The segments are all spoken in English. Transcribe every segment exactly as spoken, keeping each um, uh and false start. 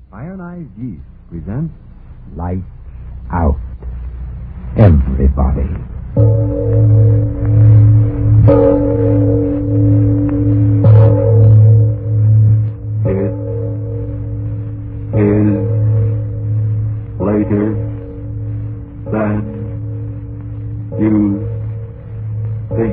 Iron Eyes Yeast presents Lights Out. Everybody. It is later than you think.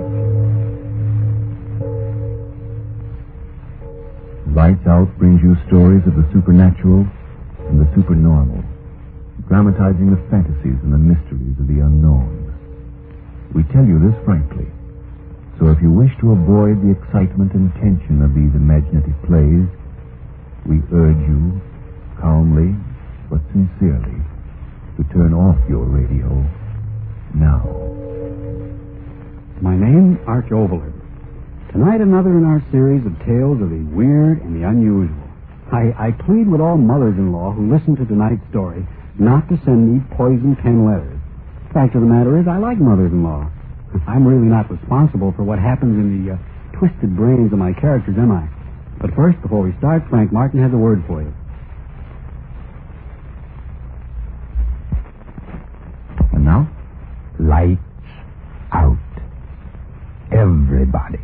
Lights Out brings you stories of the supernatural and the supernormal, dramatizing the fantasies and the mysteries of the unknown. We tell you this frankly, so if you wish to avoid the excitement and tension of these imaginative plays, we urge you, calmly but sincerely, to turn off your radio now. My name, Arch Overland. Tonight, another in our series of tales of the weird and the unusual. I, I plead with all mothers-in-law who listen to tonight's story not to send me poison pen letters. The fact of the matter is, I like mothers-in-law. I'm really not responsible for what happens in the uh, twisted brains of my characters, am I? But first, before we start, Frank Martin has a word for you. And now, Lights Out. Everybody.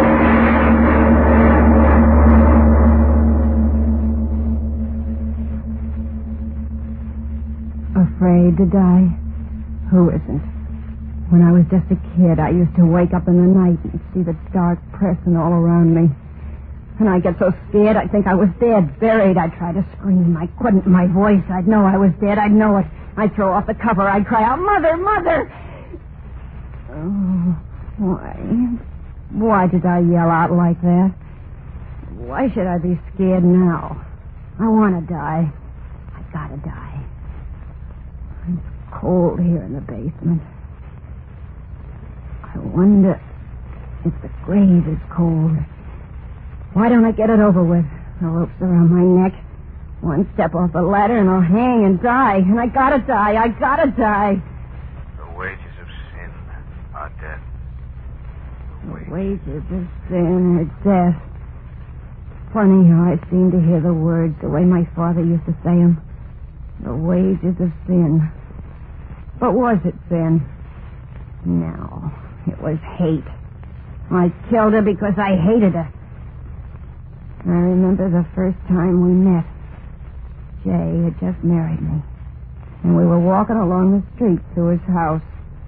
Afraid to die? Who isn't? When I was just a kid, I used to wake up in the night and see the dark pressing all around me. And I'd get so scared I'd think I was dead, buried. I'd try to scream. I couldn't. My voice, I'd know I was dead. I'd know it. I'd throw off the cover. I'd cry out, Mother, Mother! Oh, why? Why did I yell out like that? Why should I be scared now? I want to die. I gotta die. It's cold here in the basement. I wonder if the grave is cold. Why don't I get it over with? The rope's around my neck. One step off the ladder and I'll hang and die. And I gotta die. I gotta die. The wages of sin are death. The wages of sin are death. Funny how I seem to hear the words the way my father used to say them. The wages of sin. But was it sin? No. It was hate. I killed her because I hated her. I remember the first time we met. Jay had just married me. And we were walking along the street to his house.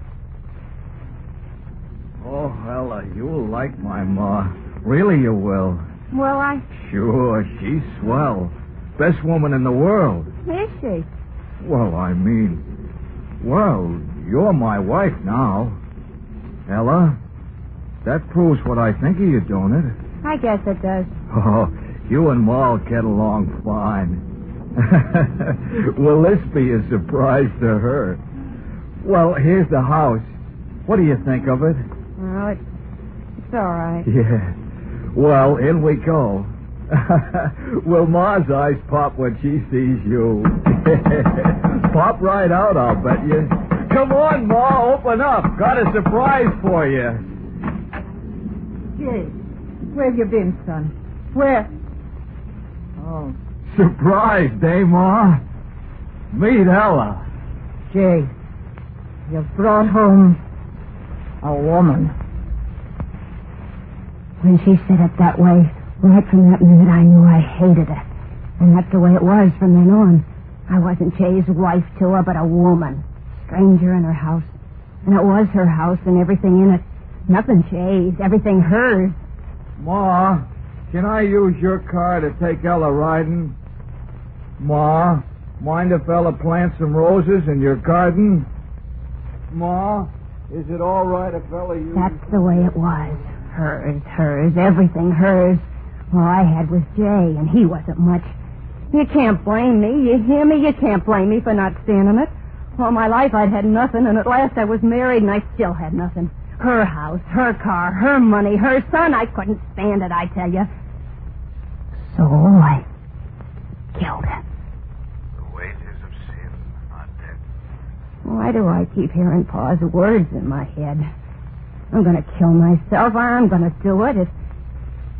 Oh, Ella, you'll like my ma. Really you will. Well, I... Sure, she's swell. Best woman in the world. Is she? Well, I mean... Well, you're my wife now. Ella, that proves what I think of you, don't it? I guess it does. Oh, you and Ma'll get along fine. Will this be a surprise to her? Well, here's the house. What do you think of it? Well, it's, it's all right. Yeah. Well, in we go. Will Ma's eyes pop when she sees you? Pop right out, I'll bet you. Come on, Ma, open up. Got a surprise for you. Jay, where have you been, son? Where? Oh. Surprise, eh, Ma? Meet Ella. Jay, you've brought home a woman. When she said it that way, right from that minute I knew I hated her. And that's the way it was from then on. I wasn't Jay's wife to her, but a woman. Stranger in her house. And it was her house and everything in it. Nothing Jay's, everything hers. Ma, can I use your car to take Ella riding? Ma, mind if Ella plants some roses in your garden? Ma, is it all right if Ella uses... That's the way it was. Hers, hers, everything hers. All I had was Jay, and he wasn't much. You can't blame me. You hear me? You can't blame me for not standing it. All my life I'd had nothing, and at last I was married, and I still had nothing. Her house, her car, her money, her son. I couldn't stand it, I tell you. So I killed her. The wages of sin are death. Why do I keep hearing Pa's words in my head? I'm going to kill myself. I'm going to do it. If,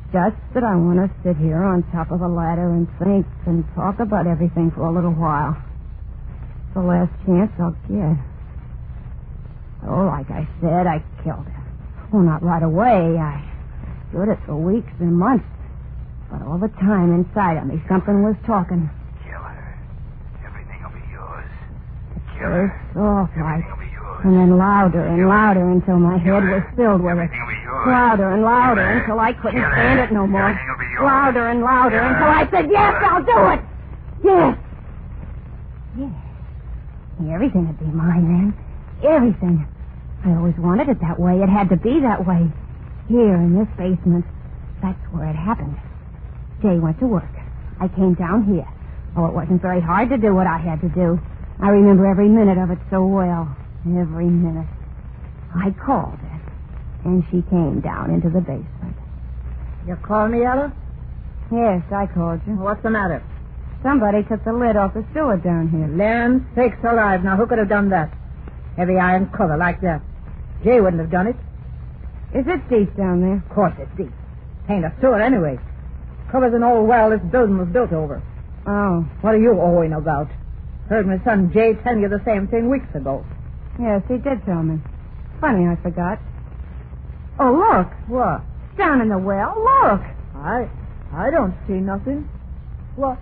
just that I want to sit here on top of a ladder and think and talk about everything for a little while. It's the last chance I'll get. Oh, like I said, I killed her. Well, not right away. I stood it for weeks and months. But all the time inside of me, something was talking. Kill her. Everything will be yours. Kill Very her. soft like. Everything will be yours. And then louder and louder until my head was filled with it. Everything will be yours. Louder and louder Kill her. until I couldn't Kill her. stand it no more. Everything will be yours. Louder and louder Kill until her. I said, yes, I'll do it. Yes. Yes. Everything would be mine then. Everything. I always wanted it that way. It had to be that way. Here in this basement. That's where it happened. Jay went to work. I came down here. Oh, it wasn't very hard to do what I had to do. I remember every minute of it so well. Every minute. I called her, and she came down into the basement. You called me, Ella? Yes, I called you. What's the matter? Somebody took the lid off the sewer down here. Land sakes alive. Now, who could have done that? Heavy iron cover like that. Jay wouldn't have done it. Is it deep down there? Of course it's deep. Ain't a sewer anyway. Covers an old well this building was built over. Oh. What are you owing about? Heard my son Jay tell you the same thing weeks ago. Yes, he did tell me. Funny, I forgot. Oh, look. What? Down in the well. Look. I I don't see nothing. What?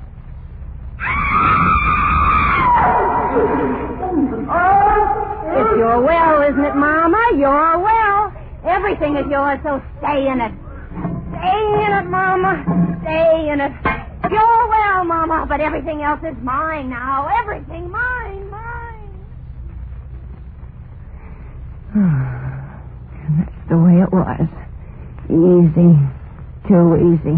Oh, it's your well, isn't it, Mama? Your well. Everything is yours, so stay in it. Stay in it, Mama. Stay in it. Your well, Mama, but everything else is mine now. Everything mine, mine. And that's the way it was. Easy. Too easy.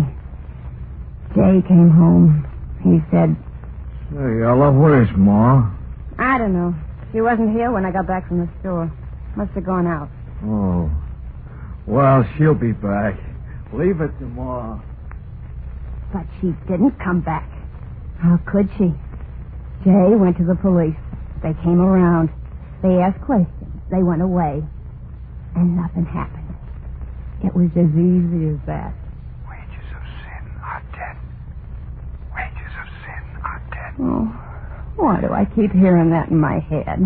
Jay came home. He said, Hey, Ella, where's Ma? I don't know. She wasn't here when I got back from the store. Must have gone out. Oh. Well, she'll be back. Leave it to Ma. But she didn't come back. How could she? Jay went to the police. They came around. They asked questions. They went away. And nothing happened. It was as easy as that. Wages of sin are death. Wages of sin are death. Oh, why do I keep hearing that in my head?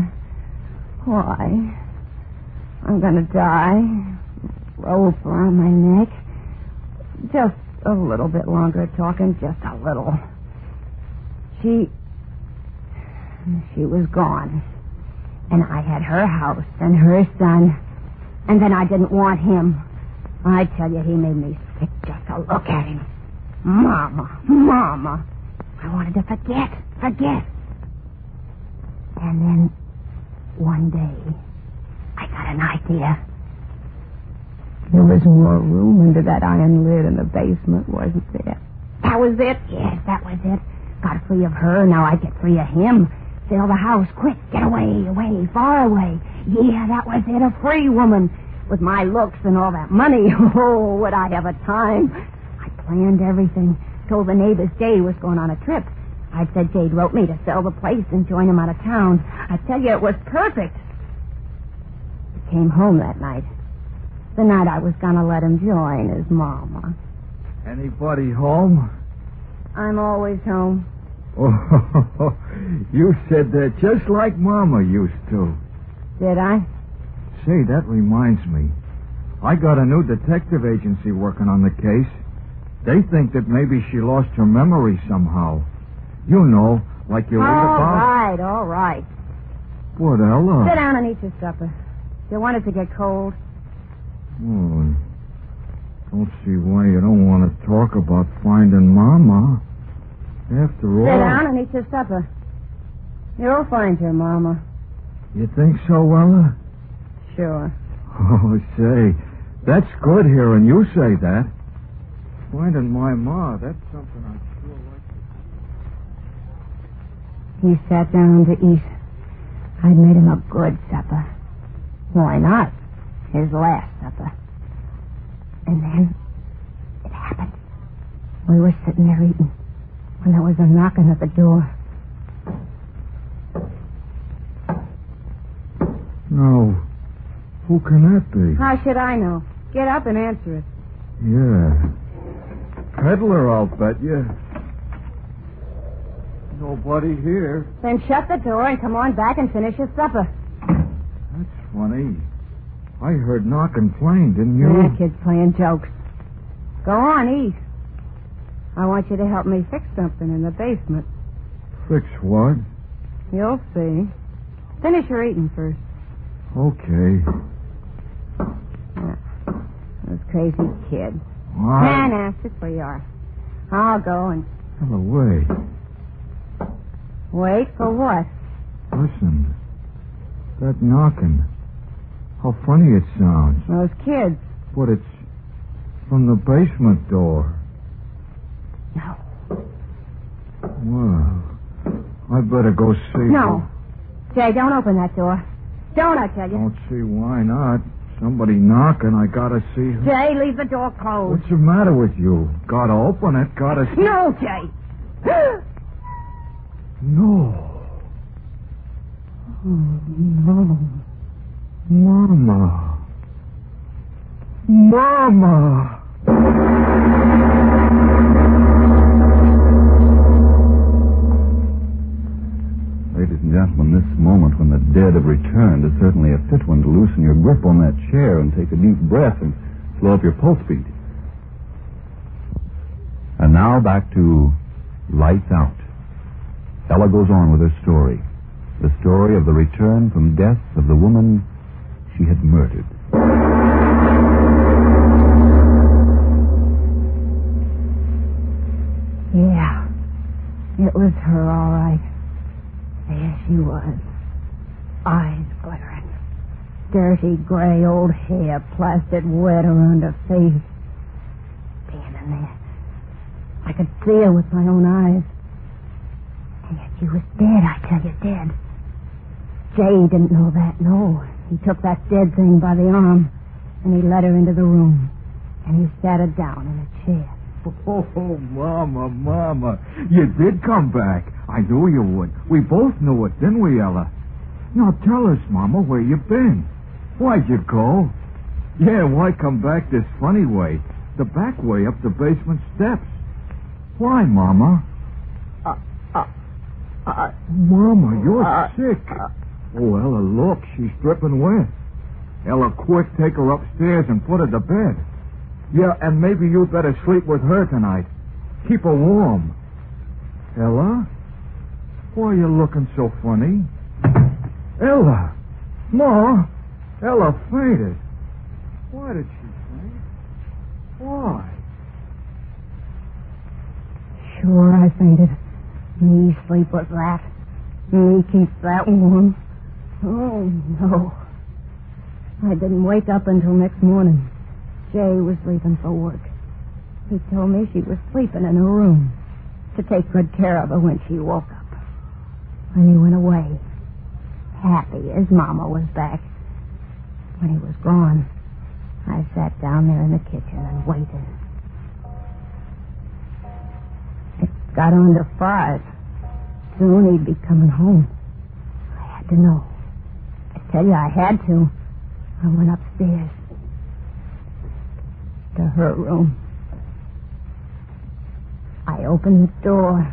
Why? I'm going to die. Rope around my neck. Just a little bit longer talking, just a little. She... She was gone. And I had her house and her son. And then I didn't want him. I tell you, he made me sick just to look at him. Mama, Mama. I wanted to forget, forget. And then, one day, I got an idea. There was more room under that iron lid in the basement, wasn't there? That was it. Yes, that was it. Got free of her, now I get free of him. Sell the house, quick, get away, away, far away. Yeah, that was it, a free woman. With my looks and all that money, oh, would I have a time. I planned everything. Told the neighbors Jay was going on a trip. I'd said Jade wrote me to sell the place and join him out of town. I tell you, it was perfect. He came home that night. The night I was going to let him join his mama. Anybody home? I'm always home. Oh, you said that just like Mama used to. Did I? Say, that reminds me. I got a new detective agency working on the case. They think that maybe she lost her memory somehow. You know, like you read about. All right, all right. What, Ella? Sit down and eat your supper. You want it to get cold? Oh, don't see why you don't want to talk about finding Mama. After all... Sit down and eat your supper. You'll find her, Mama. You think so, Ella? Sure. Oh, say, that's good hearing you say that. Finding my Ma, that's something I'd sure like to... He sat down to eat. I'd made him a good supper. Why not? His last supper. And then it happened. We were sitting there eating when there was a knocking at the door. No. Who can that be? How should I know? Get up and answer it. Yeah. peddler, I'll bet you. Nobody here. Then shut the door and come on back and finish your supper. That's funny. I heard knocking plain, didn't you? Yeah, kid's playing jokes. Go on, eat. I want you to help me fix something in the basement. Fix what? You'll see. Finish your eating first. Okay. Yeah. Those crazy kids. What? Nah, nah, sit where you are. I'll go and... Tell away. Wait for what? Listen. That knocking. How funny it sounds. Those kids. But it's from the basement door. No. Well, I better go see. No. Jay, don't open that door. Don't, I tell you. Don't see why not. Somebody knocking, I gotta see who. Jay, leave the door closed. What's the matter with you? Gotta open it, gotta see. No, Jay. No. Oh, no. Mama. Mama. Ladies and gentlemen, this moment when the dead have returned is certainly a fit one to loosen your grip on that chair and take a deep breath and slow up your pulse beat. And now back to Lights Out. Ella goes on with her story. The story of the return from death of the woman she had murdered. Yeah. It was her, all right. There she was. Eyes glittering. Dirty gray old hair plastered wet around her face. Standing there. I could see her with my own eyes. And yet she was dead, I tell you, dead. Jay didn't know that, no. He took that dead thing by the arm, and he led her into the room. And he sat her down in a chair. Oh, Mama, Mama. You did come back. I knew you would. We both knew it, didn't we, Ella? Now tell us, Mama, where you been. Why'd you go? Yeah, why come back this funny way? The back way up the basement steps. Why, Mama? Uh, uh, uh, Mama, you're uh, sick. Uh, oh, Ella, look, she's dripping wet. Ella, quick, take her upstairs and put her to bed. Yeah, and maybe you'd better sleep with her tonight. Keep her warm. Ella? Why are you looking so funny? Ella! Ma! Ella fainted. Why did she faint? Why? Sure, I fainted. Me sleep with that. Me keep that warm. Oh, no. I didn't wake up until next morning. Jay was leaving for work. He told me she was sleeping in her room to take good care of her when she woke up. And he went away, happy as Mama was back. When he was gone, I sat down there in the kitchen and waited. It got on to five. Soon he'd be coming home. I had to know. I tell you, I had to. I went upstairs to her room. I opened the door.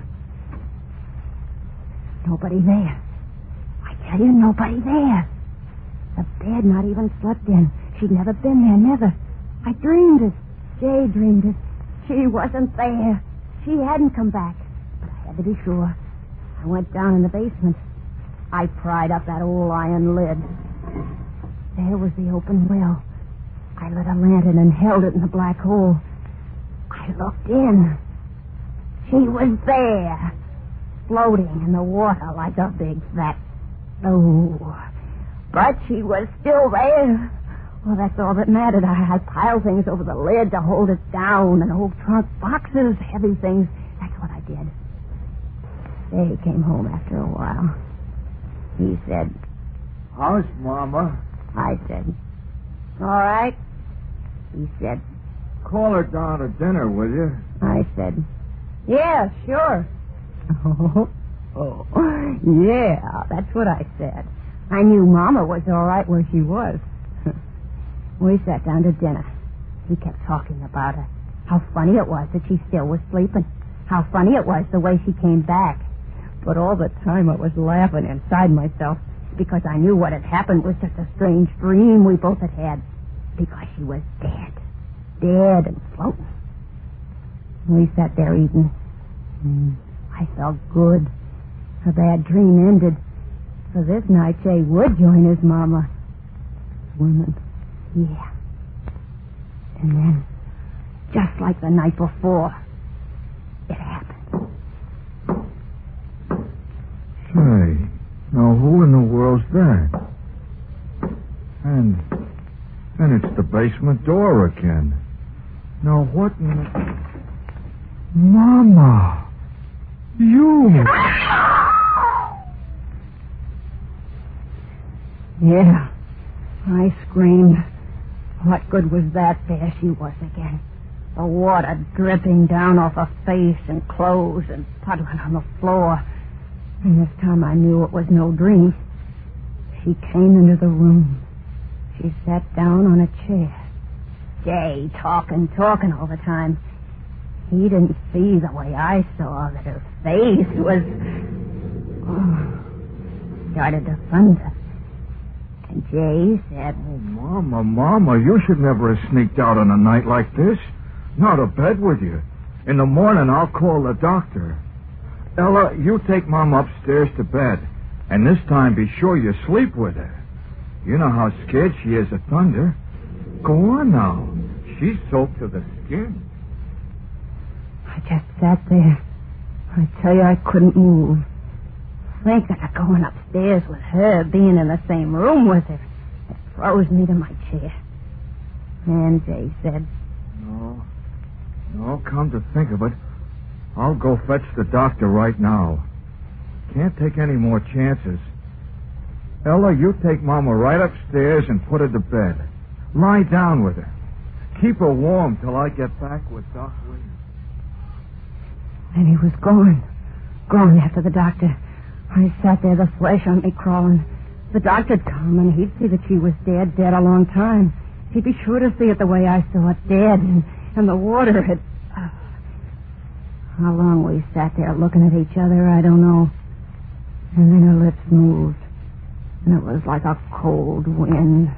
Nobody there. I tell you, nobody there. The bed not even slept in. She'd never been there, never. I dreamed it. Jay dreamed it. She wasn't there. She hadn't come back. But I had to be sure. I went down in the basement. I pried up that old iron lid. There was the open well. I lit a lantern and held it in the black hole. I looked in. She was there, floating in the water like a big fat... Oh, but she was still there. Well, that's all that mattered. I, I piled things over the lid to hold it down, and old trunk boxes, heavy things. That's what I did. They came home after a while. He said... How's Mama? I said, all right. He said, Call her down to dinner, will you? I said, yeah, sure. Oh, oh, yeah, that's what I said. I knew Mama was all right where she was. We sat down to dinner. He kept talking about her. How funny it was that she still was sleeping. How funny it was the way she came back. But all the time I was laughing inside myself because I knew what had happened was just a strange dream we both had had. Because she was dead. Dead and floating. We sat there eating. Mm, I felt good. Her bad dream ended. So this night Jay would join his mama. Swimming. Yeah. And then, just like the night before, it happened. Say, now who in the world's that? And, and it's the basement door again. Now what in the... Mama! You! Yeah, I screamed. What good was that? There she was again. The water dripping down off her face and clothes and puddling on the floor. And this time I knew it was no dream. She came into the room. She sat down on a chair. Jay talking, talking all the time. He didn't see the way I saw that her face was... Oh, started to thunder. And Jay said... Oh, Mama, Mama, you should never have sneaked out on a night like this. Not to bed with you. In the morning, I'll call the doctor. Ella, you take Mom upstairs to bed. And this time, be sure you sleep with her. You know how scared she is of thunder. Go on now. She's soaked to the skin. I just sat there. I tell you, I couldn't move. Thinking of going upstairs with her, being in the same room with her, it froze me to my chair. And Jay said, No. No, come to think of it, I'll go fetch the doctor right now. Can't take any more chances. Ella, you take Mama right upstairs and put her to bed. Lie down with her. Keep her warm till I get back with Doc Williams. And he was gone. Gone after the doctor. I sat there, the flesh on me crawling. The doctor'd come, and he'd see that she was dead, dead a long time. He'd be sure to see it the way I saw it, dead, and, and the water had... Uh, how long we sat there looking at each other, I don't know. And then her lips moved, and it was like a cold wind.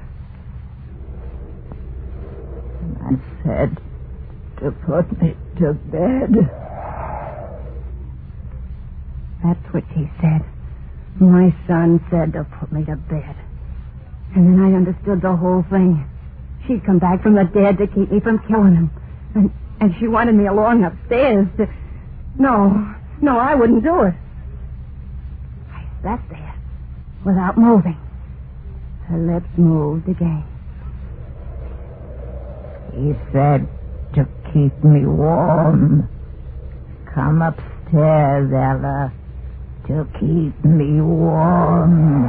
And I said to put me to bed. That's what she said. My son said to put me to bed. And then I understood the whole thing. She'd come back from the dead to keep me from killing him. And and she wanted me along upstairs to... No, no, I wouldn't do it. I sat there without moving. Her lips moved again. He said to keep me warm. Come upstairs, Ella. To keep me warm.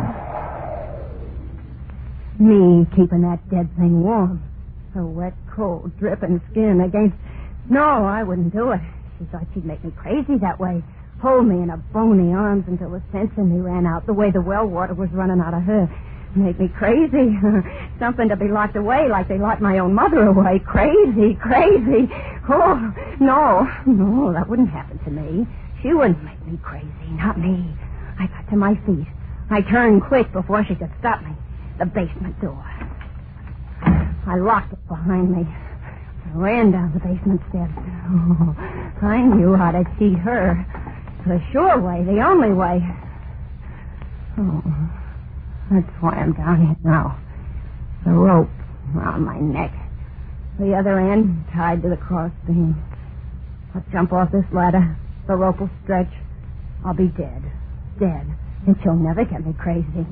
Me keeping that dead thing warm. Her wet, cold, dripping skin against... No, I wouldn't do it. She thought she'd make me crazy that way. Hold me in her bony arms until the sense in me ran out, the way the well water was running out of her. Make me crazy. Something to be locked away like they locked my own mother away. Crazy, crazy. Oh, no, no, that wouldn't happen to me. She wouldn't make me crazy, not me. I got to my feet. I turned quick before she could stop me. The basement door. I locked it behind me. I ran down the basement steps. Oh, I knew how to cheat her. The sure way, the only way. Oh, that's why I'm down here now. The rope around my neck. The other end tied to the crossbeam. I'll jump off this ladder. The rope will stretch. I'll be dead. Dead. And she'll never get me crazy.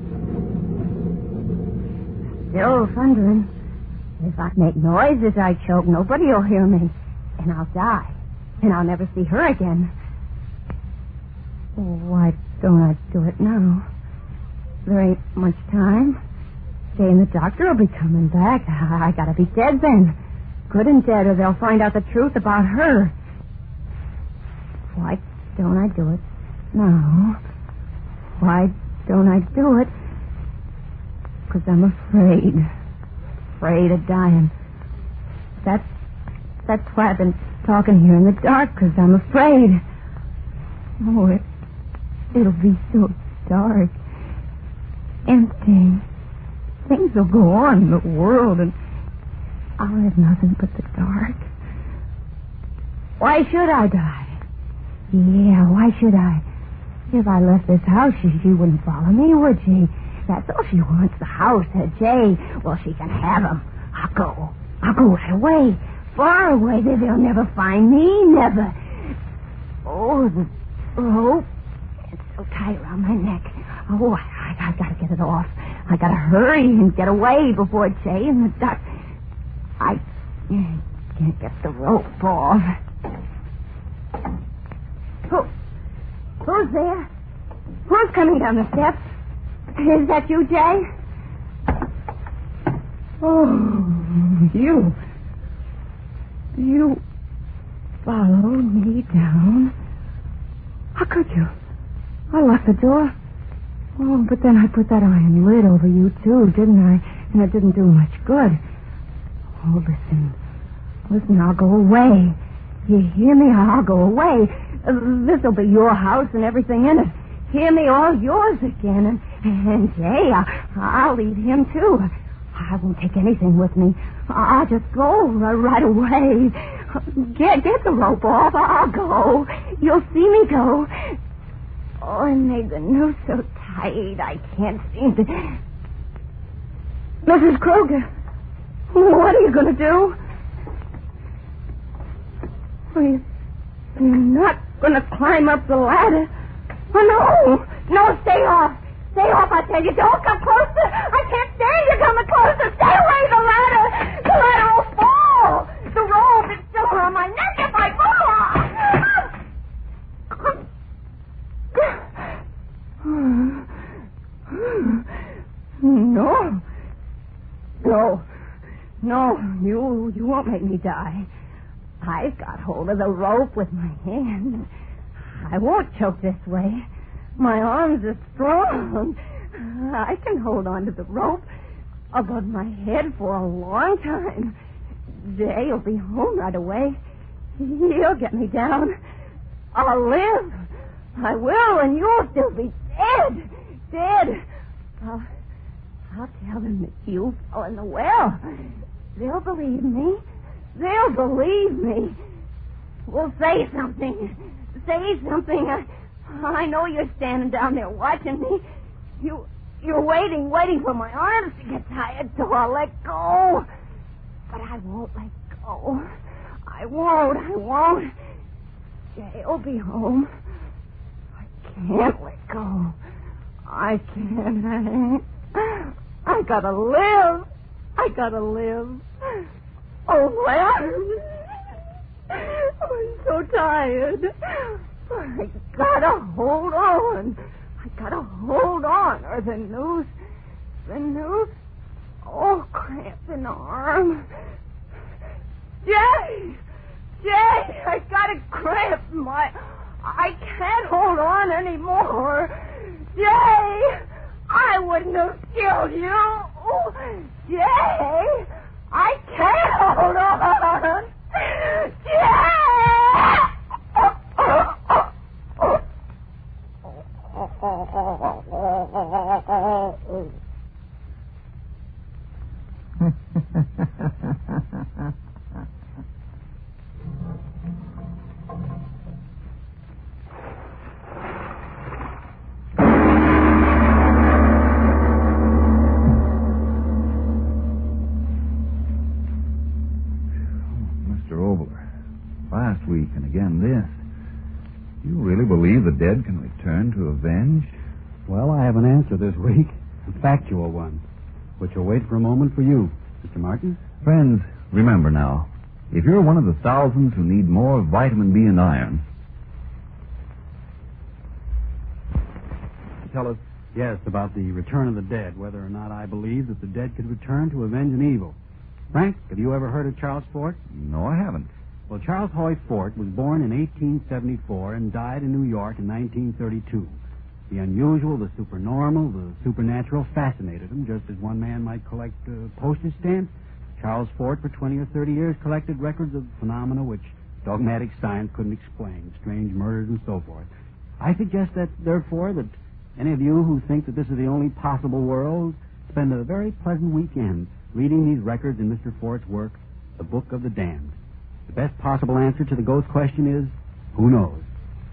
Still thundering. If I make noise as I choke, nobody will hear me. And I'll die. And I'll never see her again. Why don't I do it now? There ain't much time. Jay and the doctor will be coming back. I gotta be dead then. Good and dead, or they'll find out the truth about her. Why don't I do it now? Why don't I do it? Because I'm afraid. Afraid of dying. That's That's why I've been talking here in the dark, because I'm afraid. Oh, it, it'll be so dark. Empty. Things will go on in the world, and I'll have nothing but the dark. Why should I die? Yeah, why should I? If I left this house, she, she wouldn't follow me, would she? That's all she wants, the house, her Jay. Well, she can have him. I'll go. I'll go right away. Far away. They, they'll never find me. Never. Oh, the rope. It's so tight around my neck. Oh, I, I, I gotta get it off. I gotta hurry and get away before Jay and the duck. I can't get the rope off. Who? Who's there? Who's coming down the steps? Is that you, Jay? Oh, you. You followed me down. How could you? I locked the door. Oh, but then I put that iron lid over you, too, didn't I? And it didn't do much good. Oh, listen. Listen, I'll go away. You hear me? I'll go away. Uh, this'll be your house and everything in it. Hear me? All yours again. And, and Jay, I, I'll leave him, too. I won't take anything with me. I'll just go uh, right away. Get, get the rope off. I'll go. You'll see me go. Oh, I made the noose so tight I can't seem to... Missus Kruger, what are you going to do? Are you, you're not going to climb up the ladder? Oh, no. No, stay off. Stay off, I tell you. Don't come closer. I can't stand you coming closer. Stay away, the ladder. The ladder will fall. The rope is still around my neck if I fall. No. No. No, you, you won't make me die. I've got hold of the rope with my hand. I won't choke this way. My arms are strong. I can hold on to the rope above my head for a long time. Jay will be home right away. He'll get me down. I'll live. I will, and you'll still be dead. Dead. I'll, I'll tell them that you fell in the well. They'll believe me. They'll believe me. Well, say something. Say something. I, I know you're standing down there watching me. You, you're waiting, waiting for my arms to get tired, so I'll let go. But I won't let go. I won't, I won't. Jay'll be home. I can't let go. I can't. I, I gotta live. I gotta live. Oh, my arms. I'm so tired. I gotta hold on. I gotta hold on, or the noose, the noose, oh, cramp in the arm. Jay! Jay! I got a cramp in my... I can't hold on anymore. Jay! I wouldn't have killed you. Oh, Jay! I can't hold on. Jay! Mister Obler, last week and again this. Do you really believe the dead can return to avenge? Well, I have an answer this week, a factual one, which will wait for a moment for you, Mister Martin. Friends, remember now, if you're one of the thousands who need more vitamin B and iron... Tell us... Yes, about the return of the dead, whether or not I believe that the dead could return to avenge an evil. Frank, have you ever heard of Charles Fort? No, I haven't. Well, Charles Hoy Fort was born in eighteen seventy-four and died in New York in nineteen thirty-two. The unusual, the supernormal, the supernatural fascinated him, just as one man might collect uh, postage stamps. Charles Fort, for twenty or thirty years, collected records of phenomena which dogmatic science couldn't explain, strange murders and so forth. I suggest that, therefore, that any of you who think that this is the only possible world spend a very pleasant weekend reading these records in Mister Fort's work, The Book of the Damned. The best possible answer to the ghost question is, who knows?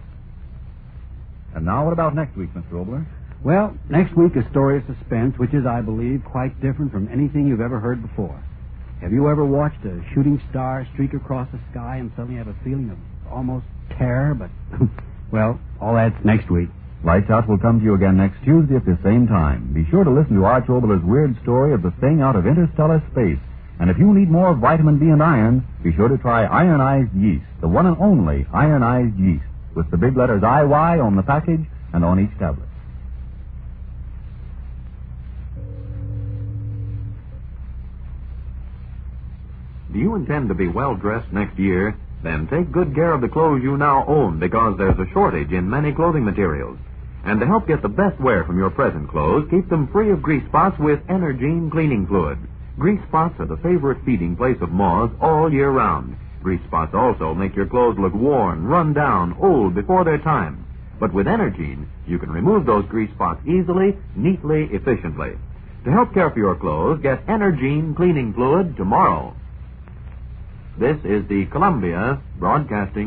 And now what about next week, Mister Obler? Well, next week a story of suspense, which is, I believe, quite different from anything you've ever heard before. Have you ever watched a shooting star streak across the sky and suddenly have a feeling of almost terror? But, well, all that's next week. Lights Out will come to you again next Tuesday at the same time. Be sure to listen to Arch Obler's weird story of the thing out of interstellar space. And if you need more vitamin D and iron, be sure to try Ironized Yeast, the one and only Ironized Yeast, with the big letters I Y on the package and on each tablet. Do you intend to be well-dressed next year? Then take good care of the clothes you now own, because there's a shortage in many clothing materials. And to help get the best wear from your present clothes, keep them free of grease spots with Energine cleaning fluid. Grease spots are the favorite feeding place of moths all year round. Grease spots also make your clothes look worn, run down, old before their time. But with Energine, you can remove those grease spots easily, neatly, efficiently. To help care for your clothes, get Energine cleaning fluid tomorrow. This is the Columbia Broadcasting